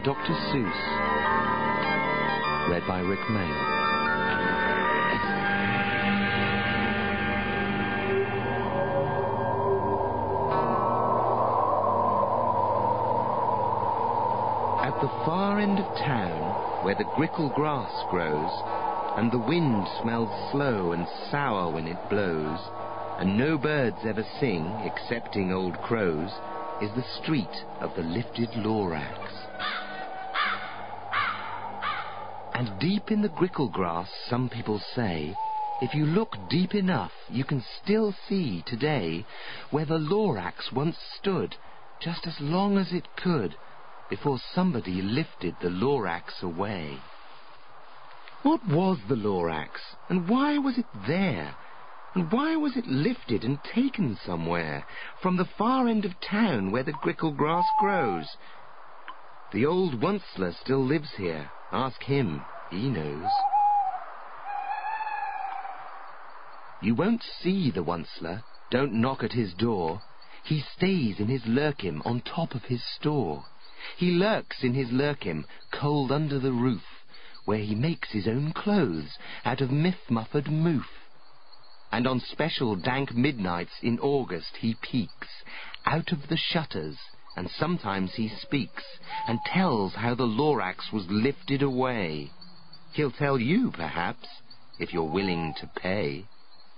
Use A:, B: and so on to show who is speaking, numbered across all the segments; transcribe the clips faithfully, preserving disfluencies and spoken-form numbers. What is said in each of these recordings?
A: Doctor Seuss. Read by Rick Mayall. At the far end of town, where the grickle grass grows, and the wind smells slow and sour when it blows, and no birds ever sing, excepting old crows, is the street of the lifted Lorax. And deep in the grickle grass, some people say, if you look deep enough, you can still see today where the Lorax once stood, just as long as it could, before somebody lifted the Lorax away. What was the Lorax, and why was it there? And why was it lifted and taken somewhere, from the far end of town where the grickle grass grows? The old Onceler still lives here. Ask him, he knows. You won't see the Onceler, don't knock at his door. He stays in his lurkim on top of his store. He lurks in his lurkim, cold under the roof, where he makes his own clothes out of myth-muffed moof. And on special dank midnights in August he peeks out of the shutters, and sometimes he speaks and tells how the Lorax was lifted away. He'll tell you, perhaps, if you're willing to pay.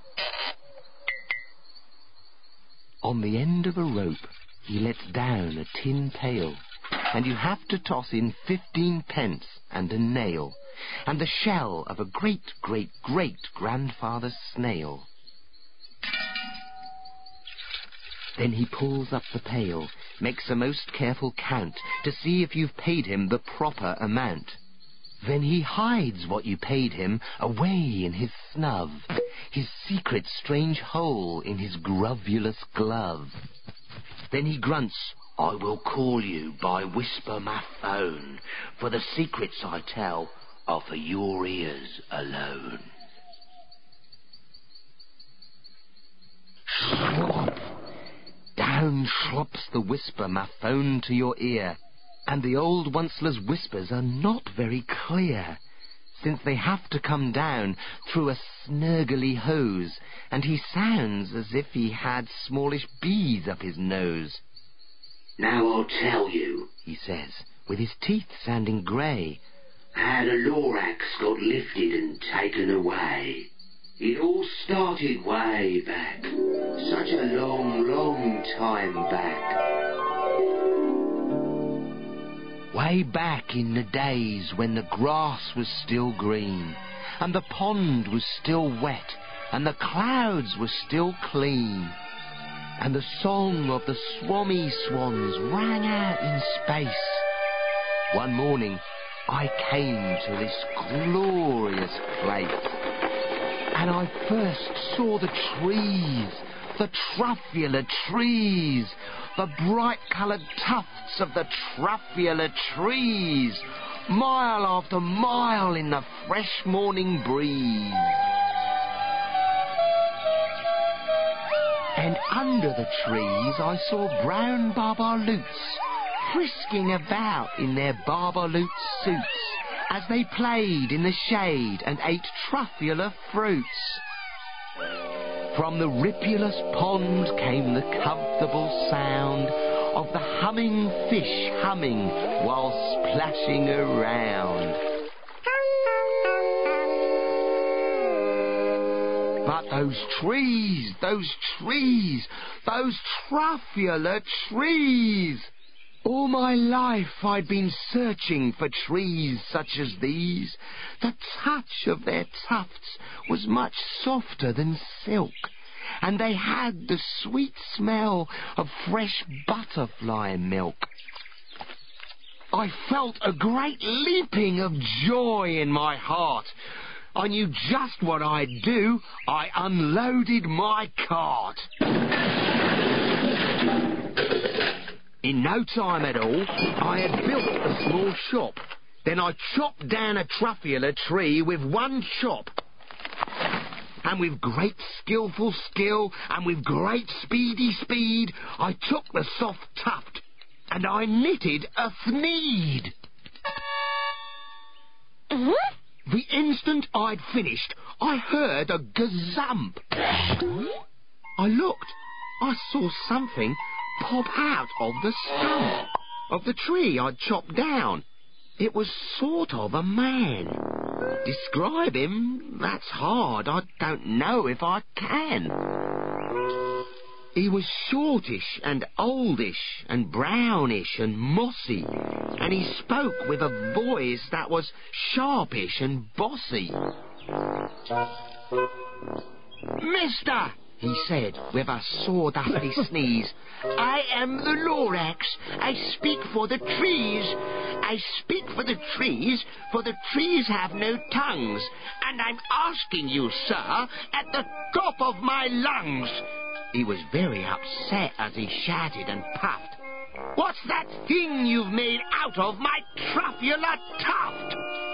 A: On the end of a rope he lets down a tin pail, and you have to toss in fifteen pence and a nail, and the shell of a great-great-great-grandfather snail. Then he pulls up the pail, makes a most careful count, to see if you've paid him the proper amount. Then he hides what you paid him away in his snub, his secret strange hole in his grovulous glove. Then he grunts, I will call you by whisper my phone, for the secrets I tell are for your ears alone. Slop! Down slops the whisper my phone to your ear, and the old Onceler's whispers are not very clear, since they have to come down through a snurgly hose, and he sounds as if he had smallish bees up his nose. Now I'll tell you, he says, with his teeth sounding grey, how the Lorax got lifted and taken away. It all started way back, such a long, long time back. Way back in the days when the grass was still green, and the pond was still wet, and the clouds were still clean, and the song of the swommy swans rang out in space. One morning I came to this glorious place, and I first saw the trees, the truffular trees, the bright-coloured tufts of the truffular trees, mile after mile in the fresh morning breeze. And under the trees I saw brown barbaloots frisking about in their barbaloot suits as they played in the shade and ate truffular fruits. From the ripulous pond came the comfortable sound of the humming fish humming while splashing around. But those trees, those trees, those truffular trees! All my life I'd been searching for trees such as these. The touch of their tufts was much softer than silk, and they had the sweet smell of fresh butterfly milk. I felt a great leaping of joy in my heart. I knew just what I'd do. I unloaded my cart. In no time at all, I had built a small shop. Then I chopped down a truffular tree with one chop. And with great skillful skill, and with great speedy speed, I took the soft tuft, and I knitted a thneed. The instant I'd finished, I heard a gazump. I looked. I saw something pop out of the stump of the tree I'd chopped down. It was sort of a man. Describe him, that's hard. I don't know if I can. He was shortish and oldish and brownish and mossy, and he spoke with a voice that was sharpish and bossy. "Mister," he said with a sawdusty sneeze, "I am the Lorax. I speak for the trees. I speak for the trees, for the trees have no tongues. And I'm asking you, sir, at the top of my lungs." He was very upset as he shouted and puffed. "What's that thing you've made out of my truffular tuft?"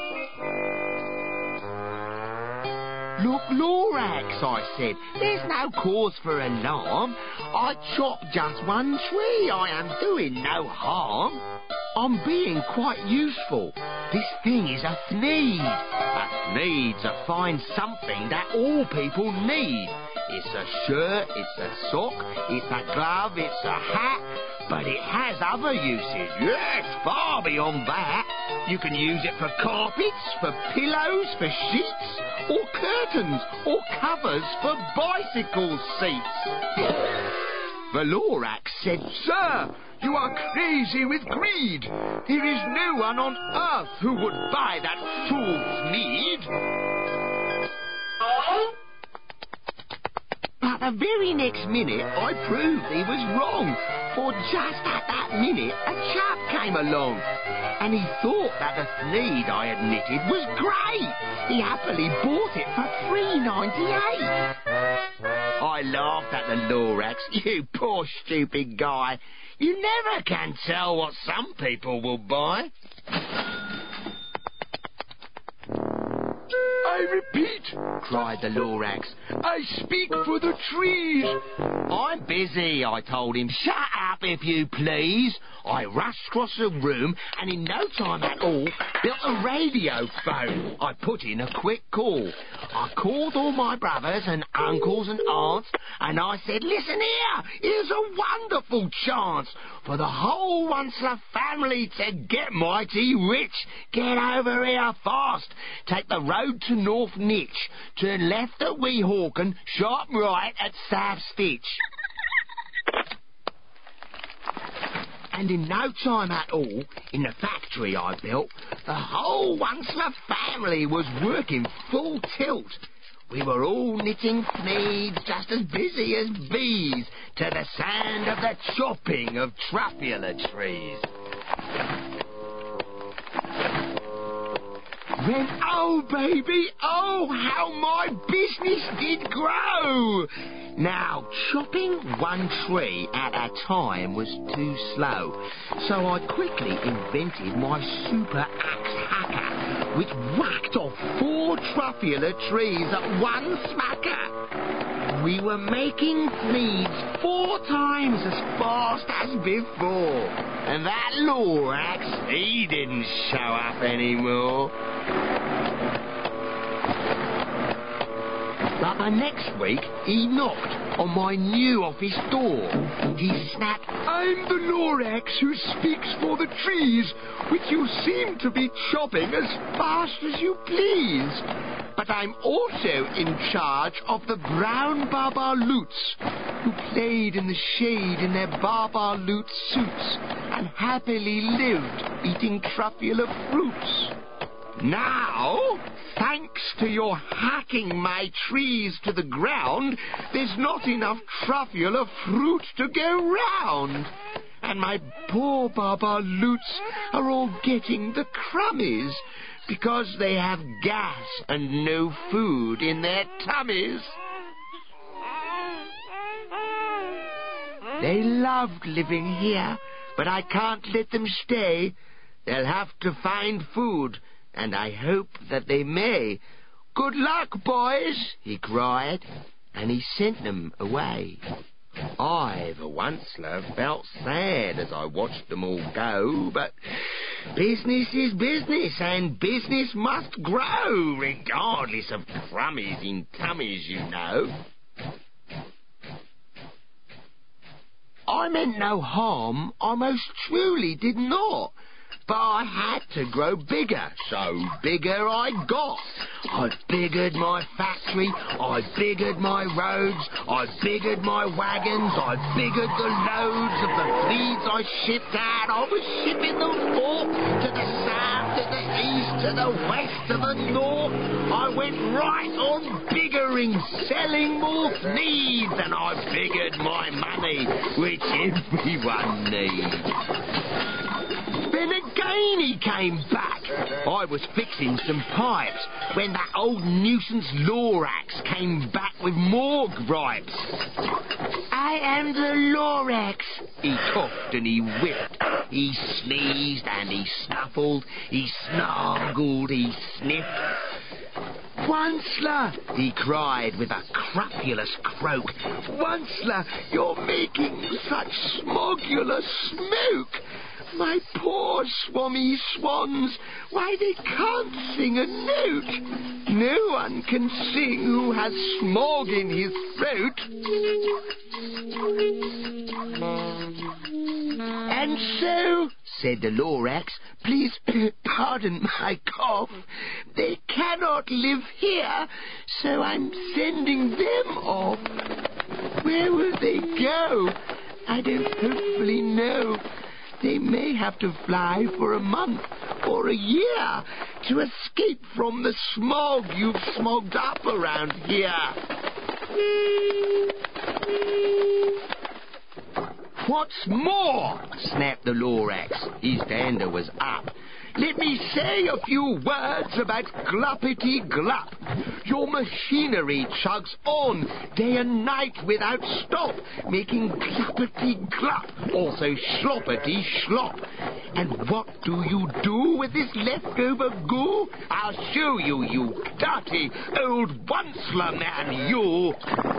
A: "Look, Lorax," I said, "there's no cause for alarm. I chopped just one tree. I am doing no harm. I'm being quite useful. This thing is a thneed. A thneed's a fine something that all people need. It's a shirt, it's a sock, it's a glove, it's a hat, but it has other uses, yes, far beyond that. You can use it for carpets, for pillows, for sheets, or curtains, or covers for bicycle seats." The Lorax said, "Sir, you are crazy with greed. There is no one on earth who would buy that fool's need." But the very next minute I proved he was wrong, for just at that minute a chap came along, and he thought that the thneed I had knitted was great. He happily bought it for three ninety-eight. I laughed at the Lorax. "You poor stupid guy. You never can tell what some people will buy." "I repeat," cried the Lorax, "I speak for the trees." "I'm busy," I told him. "Shut up, if you please." I rushed across the room and in no time at all built a radio phone. I put in a quick call. I called all my brothers and uncles and aunts, and I said, "Listen here, here's a wonderful chance for the whole Onceler family to get mighty rich. Get over here fast. Take the road to North Nitch. Turn left at Weehawken, sharp right at South Stitch." And in no time at all, in the factory I built, the whole Onceler family was working full tilt. We were all knitting thneeds, just as busy as bees, to the sound of the chopping of truffular trees. Then, oh baby, oh how my business did grow! Now, chopping one tree at a time was too slow, so I quickly invented my super axe hacker, which whacked off four truffular trees at one smacker. We were making thneeds four times as fast as before, and that Lorax, he didn't show up anymore. But the next week, he knocked on my new office door. He snapped, "I'm the Lorax who speaks for the trees, which you seem to be chopping as fast as you please. But I'm also in charge of the brown Barbaloots, who played in the shade in their Barbaloot suits and happily lived eating truffular fruits. Now, thanks to your hacking my trees to the ground, there's not enough truffular fruit to go round. And my poor Barbaloots are all getting the crummies because they have gas and no food in their tummies." They loved living here, but I can't let them stay. They'll have to find food, and I hope that they may. "Good luck, boys," he cried, and he sent them away. I, the Onceler, felt sad as I watched them all go, but business is business, and business must grow, regardless of crummies in tummies, you know. I meant no harm, I most truly did not. But I had to grow bigger, so bigger I got. I biggered my factory, I biggered my roads, I biggered my wagons, I biggered the loads of the fleets I shipped out. I was shipping them forth to the south, to the east, to the west, to the north. I went right on biggering, selling more needs, and I biggered my money, which everyone needs. Then again he came back. I was fixing some pipes when that old nuisance Lorax came back with more gripes. I am the Lorax. He coughed and he whipped. He sneezed and he snuffled. He snargled, he sniffed. Onceler, he cried with a crapulous croak. Onceler, you're making such smogulous smoke. My poor swummy swans, why they can't sing a note. No one can sing who has smog in his throat. And so, said the Lorax, please pardon my cough, they cannot live here, so I'm sending them off. Where will they go? I don't hopefully know. They may have to fly for a month or a year to escape from the smog you've smogged up around here. What's more, snapped the Lorax. His dander was up. Let me say a few words about Gluppity Glup. Your machinery chugs on day and night without stop, making Gluppity Glup, also Sloppity Slop. And what do you do with this leftover goo? I'll show you, you dirty old Onceler man, you!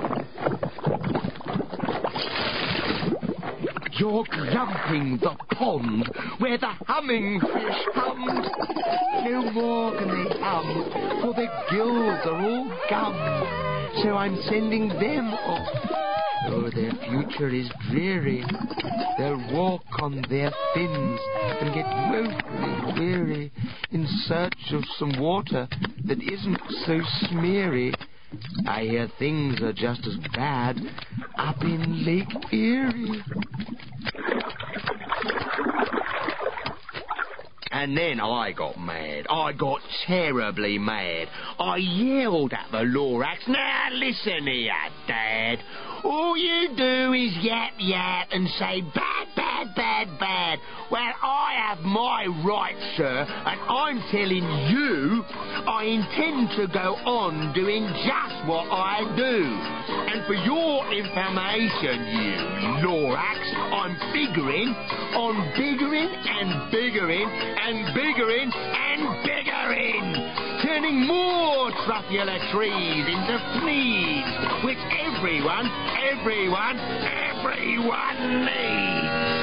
A: You're glumping the pond where the humming fish hummed. No more can they hum, for their gills are all gummed. So I'm sending them off. Oh, their future is dreary. They'll walk on their fins and get woefully weary in search of some water that isn't so smeary. I hear things are just as bad up in Lake Erie. And then I got mad. I got terribly mad. I yelled at the Lorax, now listen here, Dad. All you do is yap yap and say bad, bad, bad, bad. Well, I have my rights, sir, and I'm telling you I intend to go on doing just what I do. And for your information, you Lorax, I'm biggering, I'm biggering and biggering and biggering and biggering, turning more truffula trees into fleas, which everyone, everyone, everyone needs.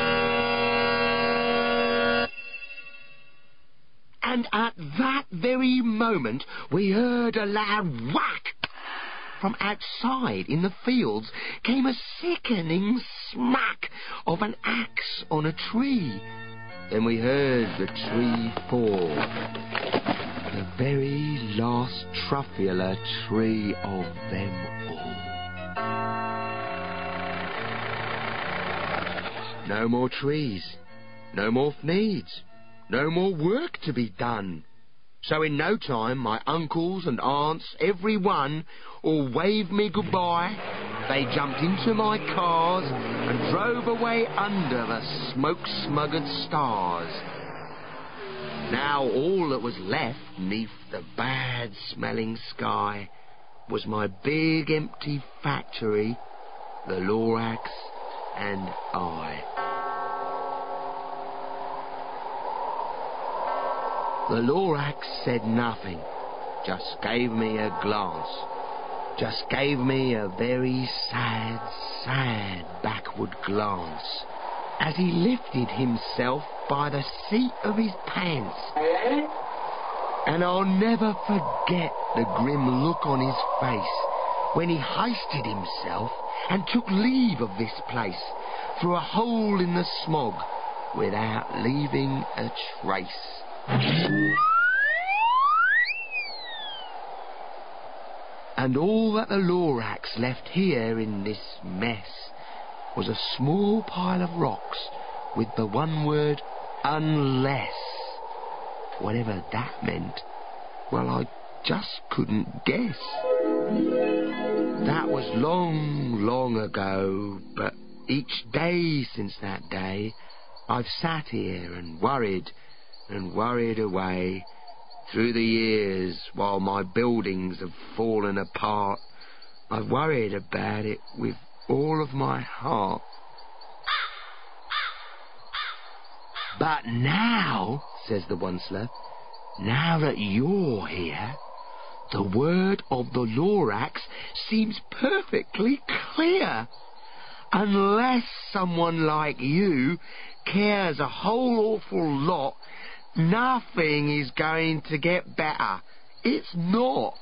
A: And at that very moment, we heard a loud whack. From outside in the fields came a sickening smack of an axe on a tree. Then we heard the tree fall. The very last truffula tree of them all. No more trees, no more needs, no more work to be done. So in no time, my uncles and aunts, every one, all waved me goodbye. They jumped into my cars and drove away under the smoke-smuggered stars. Now all that was left neath the bad-smelling sky was my big empty factory, the Lorax and I. The Lorax said nothing, just gave me a glance. just gave me a very sad, sad backward glance as he lifted himself by the seat of his pants. And I'll never forget the grim look on his face when he hoisted himself and took leave of this place through a hole in the smog without leaving a trace. And all that the Lorax left here in this mess was a small pile of rocks with the one word unless. Whatever that meant, well, I just couldn't guess. That was long, long ago, but each day since that day, I've sat here and worried and worried away through the years while my buildings have fallen apart. I've worried about it with all of my heart. But now, says the Onceler, now that you're here, the word of the Lorax seems perfectly clear. Unless someone like you cares a whole awful lot, nothing is going to get better. It's not.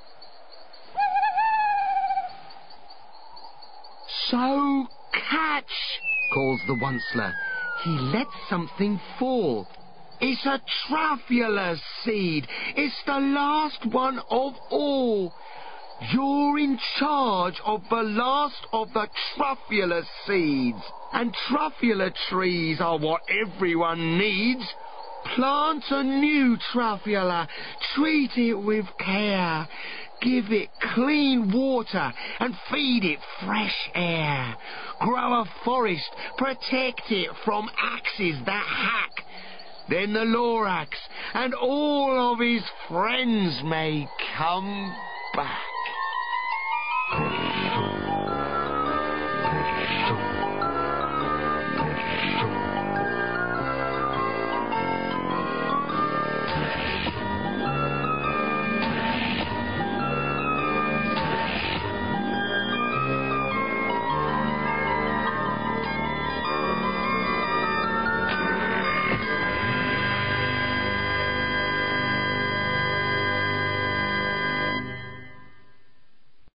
A: So catch, calls the Onceler. He lets something fall. It's a Truffula seed. It's the last one of all. You're in charge of the last of the Truffula seeds. And Truffula trees are what everyone needs. Plant a new Truffula. Treat it with care. Give it clean water and feed it fresh air. Grow a forest. Protect it from axes that hack. Then the Lorax and all of his friends may come back.